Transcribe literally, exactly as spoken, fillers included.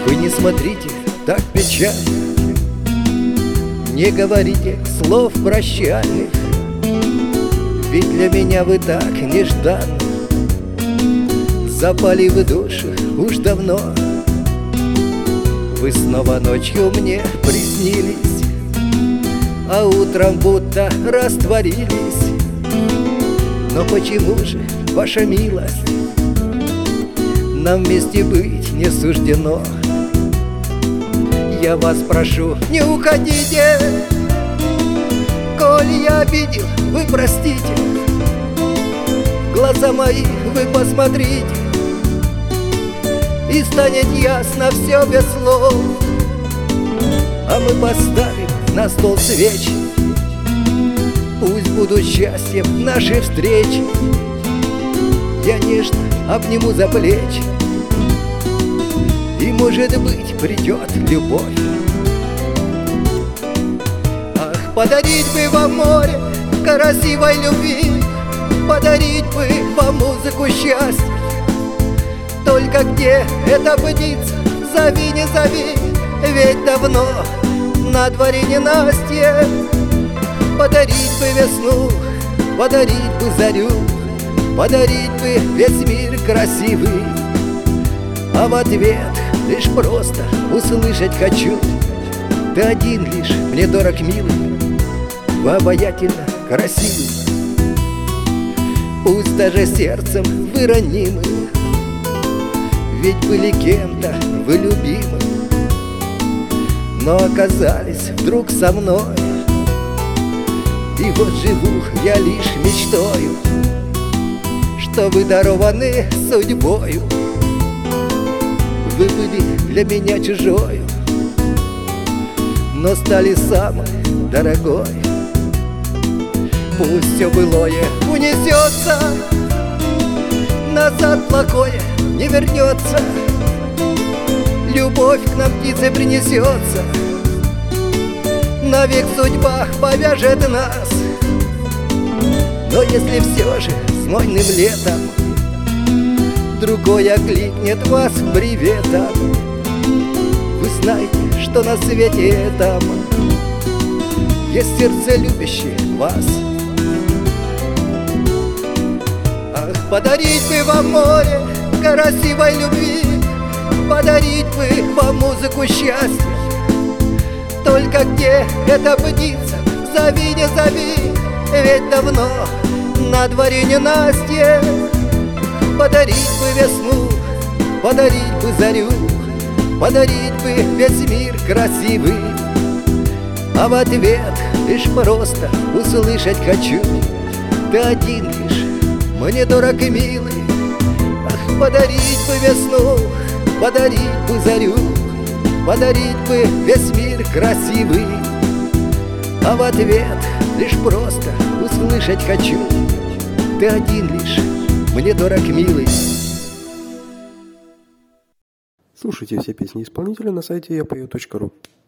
Вы не смотрите так печально, не говорите слов прощальных, ведь для меня вы так нежданно запали в душу уж давно. Вы снова ночью мне приснились, а утром будто растворились. Но почему же, ваша милость, нам вместе быть не суждено? Я вас прошу, не уходите, коль я обидел, вы простите. В глаза мои вы посмотрите, и станет ясно все без слов. А мы поставим на стол свечи, пусть будут счастьем наши встречи. Я нежно обниму за плечи, и, может быть, придет любовь. Ах, подарить бы вам море красивой любви, подарить бы вам музыку счастья. Только где это птица, зови, не зови, ведь давно на дворе ненастье. Подарить бы весну, подарить бы зарю, подарить бы весь мир красивый, а в ответ лишь просто услышать хочу: ты один лишь мне дорог, милый, вы обаятельно красивый. Пусть даже сердцем вы ранимы, ведь были кем-то вы любимы, но оказались вдруг со мной. И вот живу я лишь мечтою, что вы дарованы судьбою. Вы были для меня чужою, но стали самой дорогой. Пусть все былое унесется, назад плохое не вернется. Любовь к нам птицей принесется, навек судьба повяжет нас. Но если все же знойным летом другой окликнет вас приветом, вы знаете, что на свете этом есть сердце, любящее вас. Ах, подарить бы вам море красивой любви, подарить бы вам музыку счастья. Только где эта птица, зови, не зови, ведь давно на дворе ненастье. Подарить бы весну, подарить бы зарю, подарить бы весь мир красивый, а в ответ лишь просто услышать хочу: ты один лишь мне дорог и милый. Ах, подарить бы весну, подарить бы зарю, подарить бы весь мир красивый, а в ответ лишь просто услышать хочу: ты один лишь мне дорог, милый. Слушайте все песни исполнителя на сайте я пою точка ру.